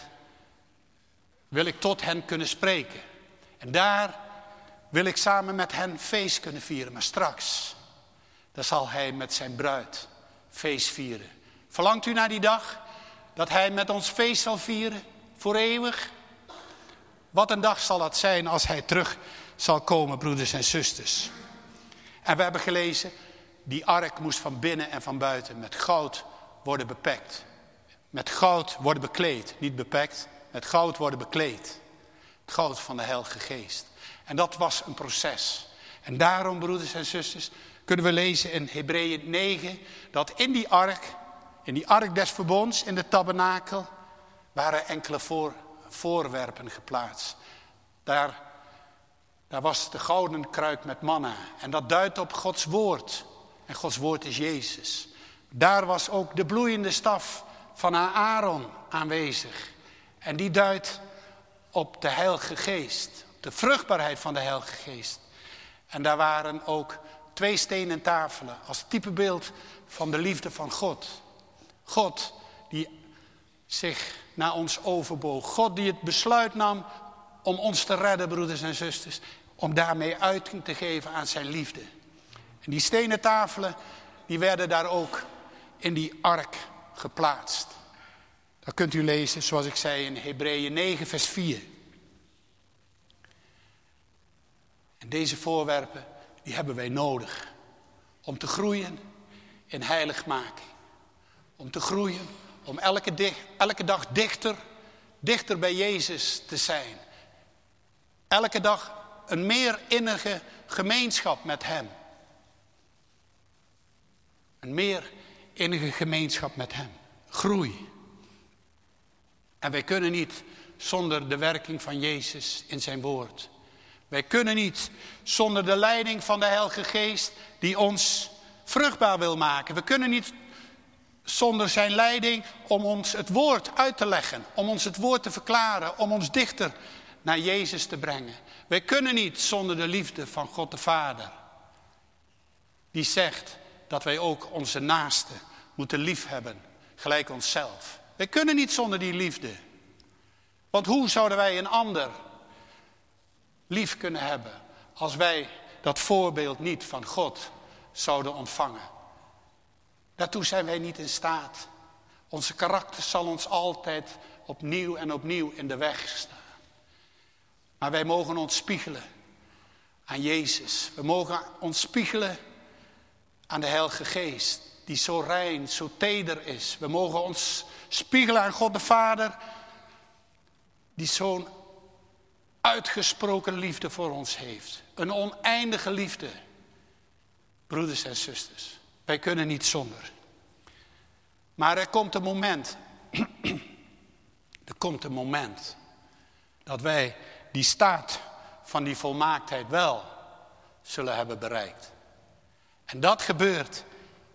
ik tot hen kunnen spreken. En daar wil ik samen met hen feest kunnen vieren. Maar straks, dan zal hij met zijn bruid feest vieren. Verlangt u naar die dag dat hij met ons feest zal vieren? Voor eeuwig? Wat een dag zal dat zijn als hij terug zal komen, broeders en zusters. En we hebben gelezen, die ark moest van binnen en van buiten met goud worden bepekt. Met goud worden bekleed, niet bepekt, met goud worden bekleed. Het goud van de Heilige Geest. En dat was een proces. En daarom, broeders en zusters, kunnen we lezen in Hebreeën 9... dat in die ark des verbonds, in de tabernakel, waren enkele voorwerpen geplaatst. Daar was de gouden kruik met manna. En dat duidt op Gods woord. En Gods woord is Jezus. Daar was ook de bloeiende staf van Aaron aanwezig. En die duidt op de Heilige Geest. De vruchtbaarheid van de Heilige Geest. En daar waren ook 2 stenen tafelen als typebeeld van de liefde van God. God die zich naar ons overboog. God die het besluit nam om ons te redden, broeders en zusters. Om daarmee uiting te geven aan zijn liefde. En die stenen tafelen, die werden daar ook in die ark geplaatst. Dat kunt u lezen, zoals ik zei, in Hebreeën 9 vers 4. En deze voorwerpen, die hebben wij nodig. Om te groeien in heiligmaking. Om te groeien, om elke dag dichter bij Jezus te zijn. Elke dag een meer innige gemeenschap met hem. Een meer innige gemeenschap met hem. Groei. En wij kunnen niet zonder de werking van Jezus in zijn woord. Wij kunnen niet zonder de leiding van de Heilige Geest die ons vruchtbaar wil maken. We kunnen niet zonder zijn leiding om ons het woord uit te leggen. Om ons het woord te verklaren. Om ons dichter naar Jezus te brengen. Wij kunnen niet zonder de liefde van God de Vader. Die zegt dat wij ook onze naasten moeten liefhebben. Gelijk onszelf. Wij kunnen niet zonder die liefde. Want hoe zouden wij een ander lief kunnen hebben als wij dat voorbeeld niet van God zouden ontvangen? Daartoe zijn wij niet in staat. Onze karakter zal ons altijd opnieuw en opnieuw in de weg staan. Maar wij mogen ons spiegelen aan Jezus. We mogen ons spiegelen aan de Heilige Geest, die zo rein, zo teder is. We mogen ons spiegelen aan God de Vader, die zo'n uitgesproken liefde voor ons heeft. Een oneindige liefde. Broeders en zusters, wij kunnen niet zonder. Maar er komt een moment dat wij die staat van die volmaaktheid wel zullen hebben bereikt. En dat gebeurt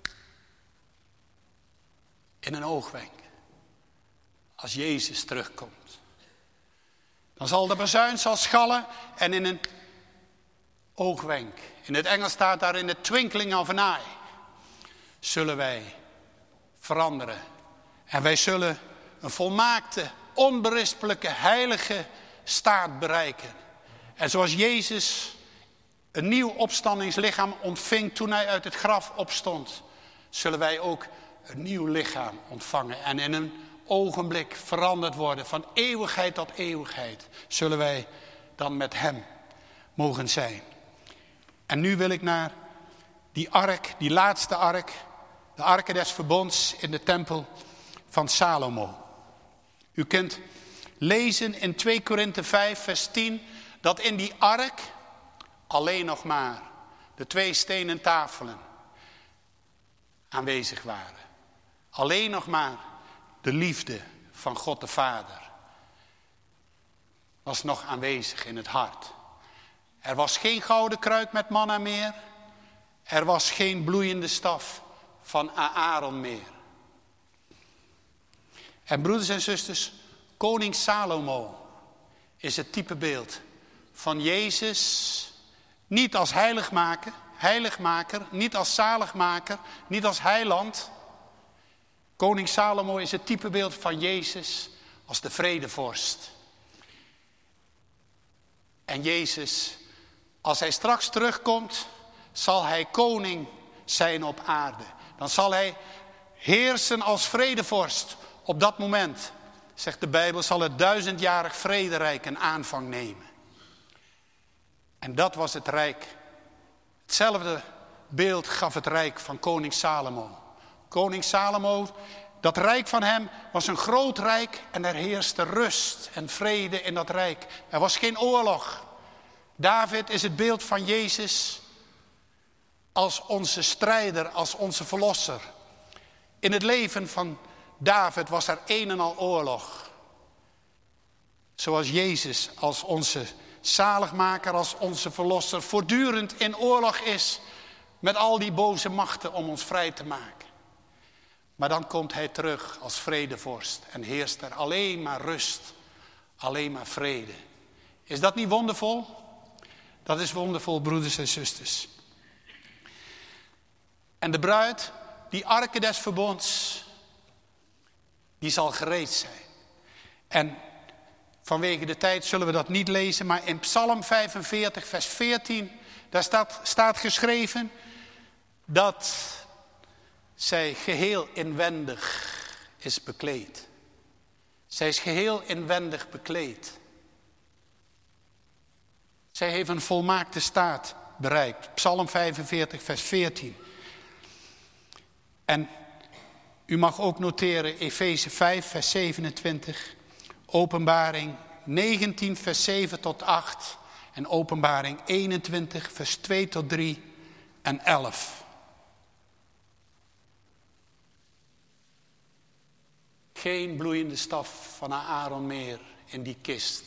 in een oogwenk. Als Jezus terugkomt. Dan zal de bazuin schallen en in een oogwenk. In het Engels staat daar in de twinkling of an eye. Zullen wij veranderen. En wij zullen een volmaakte, onberispelijke, heilige staat bereiken. En zoals Jezus een nieuw opstandingslichaam ontving toen hij uit het graf opstond, zullen wij ook een nieuw lichaam ontvangen. En in een ogenblik veranderd worden. Van eeuwigheid tot eeuwigheid zullen wij dan met hem mogen zijn. En nu wil ik naar die ark, die laatste ark. De arken des verbonds in de tempel van Salomo. U kunt lezen in 2 Korinthe 5 vers 10 dat in die ark alleen nog maar de 2 stenen tafelen aanwezig waren. Alleen nog maar de liefde van God de Vader was nog aanwezig in het hart. Er was geen gouden kruik met manna meer. Er was geen bloeiende staf van Aaron meer. En broeders en zusters, koning Salomo is het typebeeld van Jezus. Niet als heiligmaker, niet als zaligmaker, niet als heiland. Koning Salomo is het typebeeld van Jezus als de vredevorst. En Jezus, als hij straks terugkomt, zal hij koning zijn op aarde. Dan zal hij heersen als vredevorst. Op dat moment, zegt de Bijbel, zal het 1000-jarig vrederijk een aanvang nemen. En dat was het rijk. Hetzelfde beeld gaf het rijk van koning Salomo. Koning Salomo, dat rijk van hem was een groot rijk en er heerste rust en vrede in dat rijk. Er was geen oorlog. David is het beeld van Jezus als onze strijder, als onze verlosser. In het leven van David was er een en al oorlog. Zoals Jezus als onze zaligmaker, als onze verlosser voortdurend in oorlog is met al die boze machten om ons vrij te maken. Maar dan komt hij terug als vredevorst en heerst er alleen maar rust, alleen maar vrede. Is dat niet wondervol? Dat is wondervol, broeders en zusters. En de bruid, die arke des verbonds, die zal gereed zijn. En vanwege de tijd zullen we dat niet lezen, maar in Psalm 45 vers 14, daar staat geschreven dat zij geheel inwendig is bekleed. Zij is geheel inwendig bekleed. Zij heeft een volmaakte staat bereikt. Psalm 45 vers 14. En u mag ook noteren Efeze 5 vers 27. Openbaring 19 vers 7 tot 8. En Openbaring 21 vers 2 tot 3 en 11. Geen bloeiende staf van Aaron meer in die kist.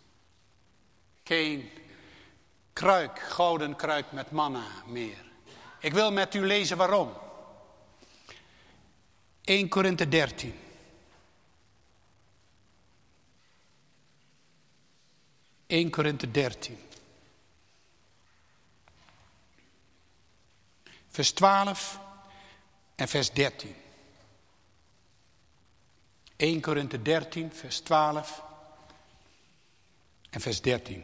Geen kruik, gouden kruik met manna meer. Ik wil met u lezen waarom. 1 Korinthe 13. Korinthe 13. Vers 12 en vers 13. 1 Korinthe 13, vers 12 en vers 13.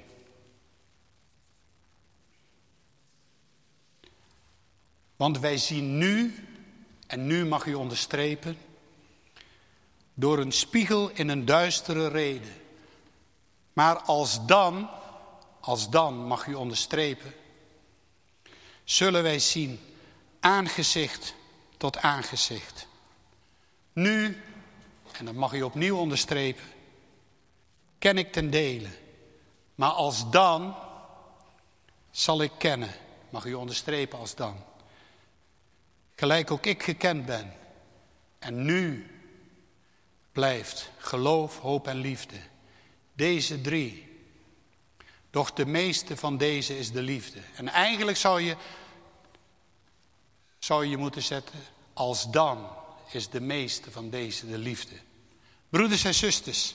Want wij zien nu, en nu mag u onderstrepen, door een spiegel in een duistere rede. Maar als dan mag u onderstrepen, zullen wij zien aangezicht tot aangezicht. Nu, en dat mag u opnieuw onderstrepen, ken ik ten dele. Maar als dan zal ik kennen, mag u onderstrepen als dan. Gelijk ook ik gekend ben. En nu blijft geloof, hoop en liefde. Deze 3. Doch de meeste van deze is de liefde. En eigenlijk zou je moeten zetten, als dan is de meeste van deze de liefde. Broeders en zusters.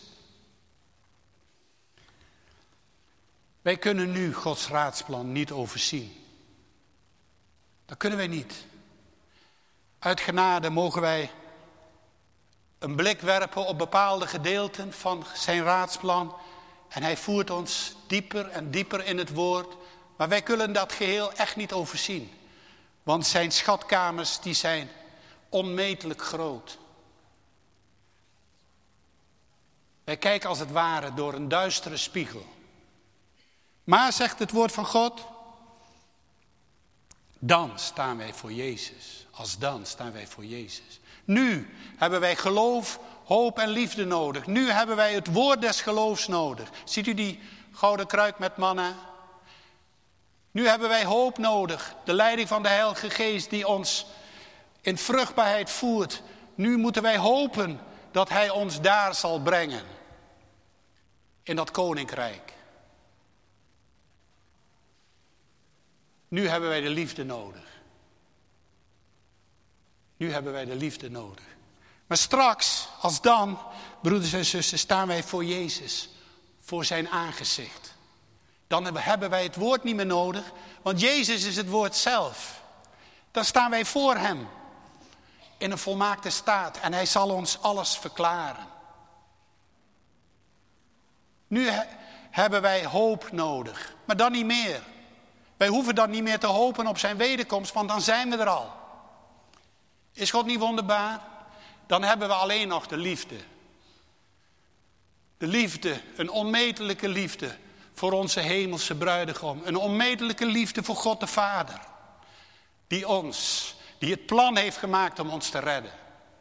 Wij kunnen nu Gods raadsplan niet overzien. Dat kunnen wij niet. Uit genade mogen wij een blik werpen op bepaalde gedeelten van zijn raadsplan. En hij voert ons dieper en dieper in het woord. Maar wij kunnen dat geheel echt niet overzien. Want zijn schatkamers die zijn onmetelijk groot. Wij kijken als het ware door een duistere spiegel. Maar, zegt het woord van God, dan staan wij voor Jezus. Als dan staan wij voor Jezus. Nu hebben wij geloof, hoop en liefde nodig. Nu hebben wij het woord des geloofs nodig. Ziet u die gouden kruik met manna? Nu hebben wij hoop nodig. De leiding van de Heilige Geest die ons in vruchtbaarheid voert. Nu moeten wij hopen dat Hij ons daar zal brengen. In dat koninkrijk. Nu hebben wij de liefde nodig. Nu hebben wij de liefde nodig. Maar straks, als dan, broeders en zussen, staan wij voor Jezus. Voor zijn aangezicht. Dan hebben wij het woord niet meer nodig. Want Jezus is het woord zelf. Dan staan wij voor hem. In een volmaakte staat. En hij zal ons alles verklaren. Nu hebben wij hoop nodig. Maar dan niet meer. Wij hoeven dan niet meer te hopen op zijn wederkomst. Want dan zijn we er al. Is God niet wonderbaar? Dan hebben we alleen nog de liefde. De liefde, een onmetelijke liefde voor onze hemelse bruidegom. Een onmetelijke liefde voor God de Vader. Die het plan heeft gemaakt om ons te redden.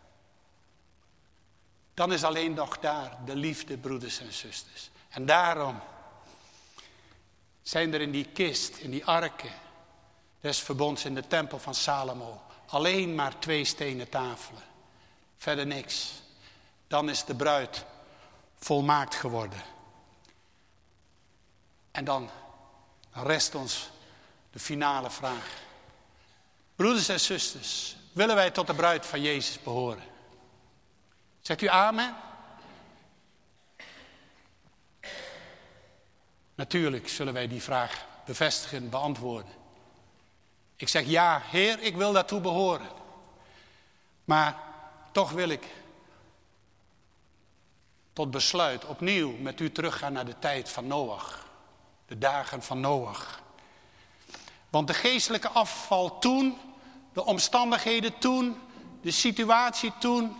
Dan is alleen nog daar de liefde, broeders en zusters. En daarom zijn er in die kist, in die arken des verbonds in de tempel van Salomo alleen maar 2 stenen tafelen. Verder niks. Dan is de bruid volmaakt geworden. En dan rest ons de finale vraag. Broeders en zusters, willen wij tot de bruid van Jezus behoren? Zegt u amen? Natuurlijk zullen wij die vraag bevestigen, beantwoorden. Ik zeg ja, Heer, ik wil daartoe behoren. Maar toch wil ik tot besluit opnieuw met u teruggaan naar de tijd van Noach. De dagen van Noach. Want de geestelijke afval toen, de omstandigheden toen, de situatie toen,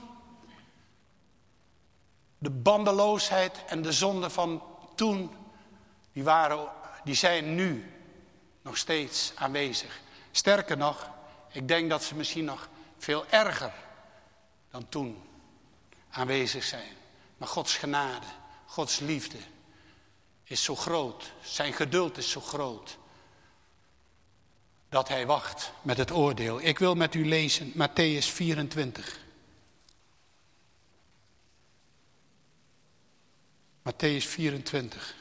de bandeloosheid en de zonde van toen, die zijn nu nog steeds aanwezig. Sterker nog, ik denk dat ze misschien nog veel erger dan toen aanwezig zijn. Maar Gods genade, Gods liefde is zo groot. Zijn geduld is zo groot. Dat hij wacht met het oordeel. Ik wil met u lezen Mattheüs 24. Mattheüs 24.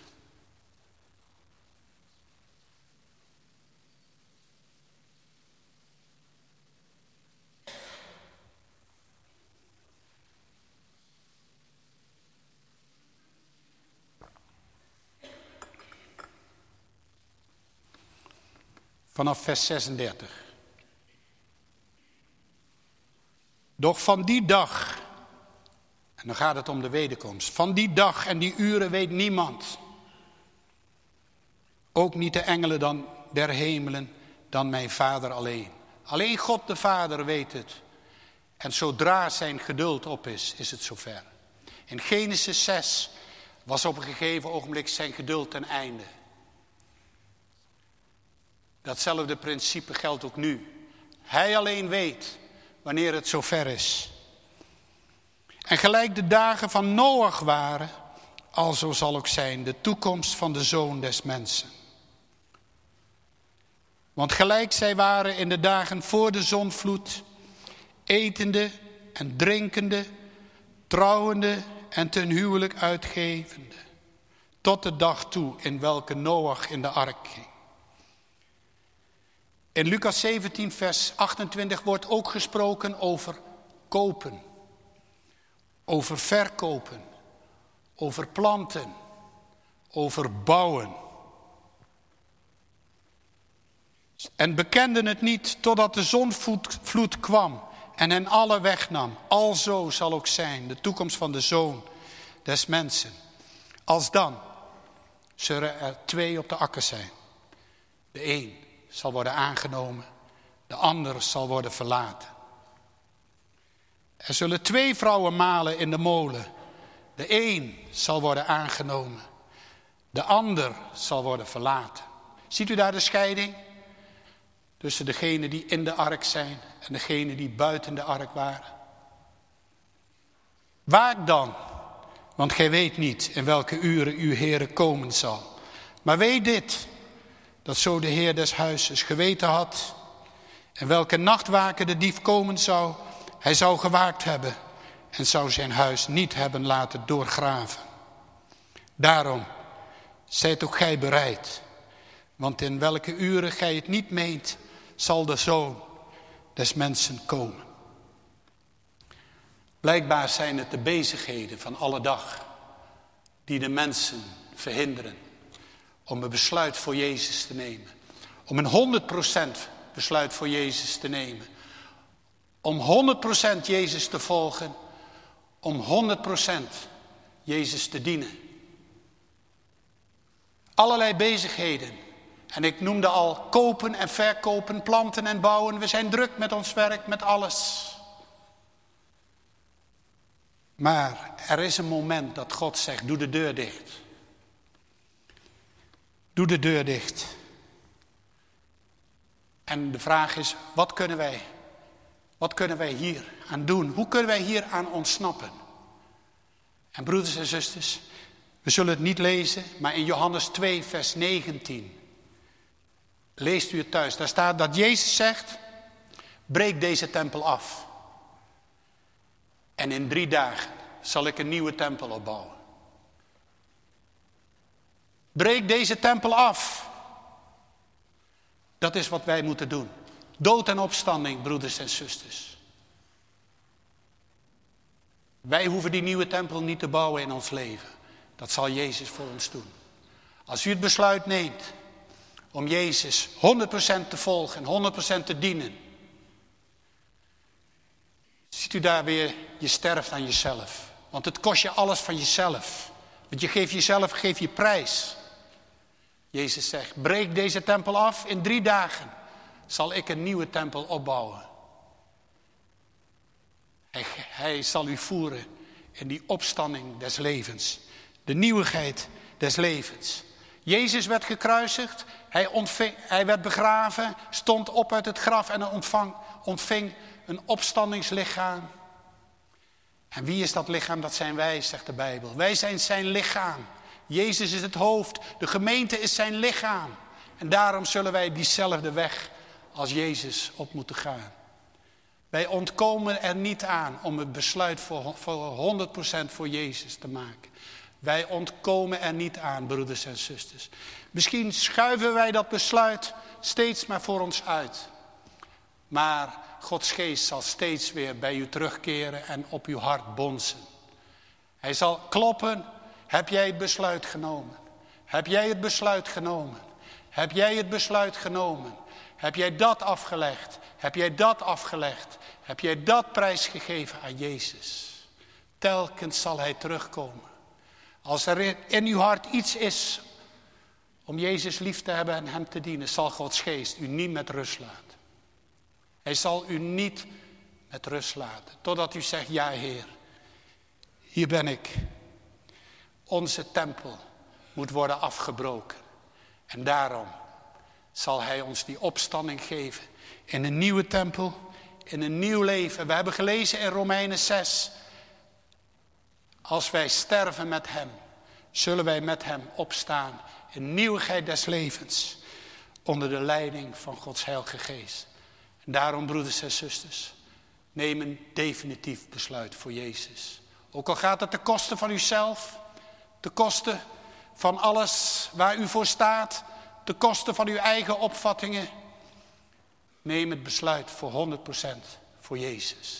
Vanaf vers 36. Doch van die dag, en dan gaat het om de wederkomst. Van die dag en die uren weet niemand. Ook niet de engelen dan der hemelen, dan mijn Vader alleen. Alleen God de Vader weet het. En zodra zijn geduld op is, is het zover. In Genesis 6 was op een gegeven ogenblik zijn geduld ten einde. Datzelfde principe geldt ook nu. Hij alleen weet wanneer het zover is. En gelijk de dagen van Noach waren, alzo zal ook zijn de toekomst van de Zoon des Mensen. Want gelijk zij waren in de dagen voor de zondvloed, etende en drinkende, trouwende en ten huwelijk uitgevende, tot de dag toe in welke Noach in de ark ging. In Lucas 17 vers 28 wordt ook gesproken over kopen, over verkopen, over planten, over bouwen. En bekenden het niet totdat de zondvloed kwam en hen alle wegnam. Alzo zal ook zijn de toekomst van de Zoon des Mensen. Als dan zullen er 2 op de akker zijn. De een zal worden aangenomen, de ander zal worden verlaten. Er zullen 2 vrouwen malen in de molen. De een zal worden aangenomen, de ander zal worden verlaten. Ziet u daar de scheiding? Tussen degenen die in de ark zijn en degenen die buiten de ark waren. Waak dan, want gij weet niet in welke uren uw Heere komen zal. Maar weet dit, dat zo de Heer des huizes geweten had, in welke nachtwaken de dief komen zou, hij zou gewaakt hebben en zou zijn huis niet hebben laten doorgraven. Daarom, zijt ook gij bereid, want in welke uren gij het niet meent, zal de Zoon des mensen komen. Blijkbaar zijn het de bezigheden van alle dag die de mensen verhinderen om een besluit voor Jezus te nemen. Om een 100% besluit voor Jezus te nemen. Om 100% Jezus te volgen. Om 100% Jezus te dienen. Allerlei bezigheden. En ik noemde al kopen en verkopen, planten en bouwen. We zijn druk met ons werk, met alles. Maar er is een moment dat God zegt, doe de deur dicht. Doe de deur dicht. En de vraag is, wat kunnen wij hier aan doen? Hoe kunnen wij hier aan ontsnappen? En broeders en zusters, we zullen het niet lezen, maar in Johannes 2 vers 19... leest u het thuis. Daar staat dat Jezus zegt, breek deze tempel af. En in 3 dagen zal ik een nieuwe tempel opbouwen. Breek deze tempel af. Dat is wat wij moeten doen. Dood en opstanding, broeders en zusters. Wij hoeven die nieuwe tempel niet te bouwen in ons leven. Dat zal Jezus voor ons doen. Als u het besluit neemt om Jezus 100% te volgen en 100% te dienen. Ziet u daar weer, je sterft aan jezelf. Want het kost je alles van jezelf. Want je geeft jezelf, geef je prijs. Jezus zegt, breek deze tempel af. In 3 dagen zal ik een nieuwe tempel opbouwen. Hij zal u voeren in die opstanding des levens. De nieuwigheid des levens. Jezus werd gekruisigd. Hij werd begraven. Stond op uit het graf en ontving een opstandingslichaam. En wie is dat lichaam? Dat zijn wij, zegt de Bijbel. Wij zijn zijn lichaam. Jezus is het hoofd. De gemeente is zijn lichaam. En daarom zullen wij diezelfde weg als Jezus op moeten gaan. Wij ontkomen er niet aan om het besluit voor 100% voor Jezus te maken. Wij ontkomen er niet aan, broeders en zusters. Misschien schuiven wij dat besluit steeds maar voor ons uit. Maar Gods geest zal steeds weer bij u terugkeren en op uw hart bonzen. Hij zal kloppen. Heb jij het besluit genomen? Heb jij het besluit genomen? Heb jij het besluit genomen? Heb jij dat afgelegd? Heb jij dat afgelegd? Heb jij dat prijsgegeven aan Jezus? Telkens zal hij terugkomen. Als er in uw hart iets is om Jezus lief te hebben en hem te dienen, zal Gods geest u niet met rust laten. Hij zal u niet met rust laten. Totdat u zegt, ja Heer, hier ben ik. Onze tempel moet worden afgebroken. En daarom zal hij ons die opstanding geven. In een nieuwe tempel, in een nieuw leven. We hebben gelezen in Romeinen 6. Als wij sterven met hem, zullen wij met hem opstaan. In nieuwigheid des levens. Onder de leiding van Gods Heilige Geest. En daarom, broeders en zusters, neem een definitief besluit voor Jezus. Ook al gaat het ten koste van uzelf, ten koste van alles waar u voor staat, ten koste van uw eigen opvattingen. Neem het besluit voor 100% voor Jezus.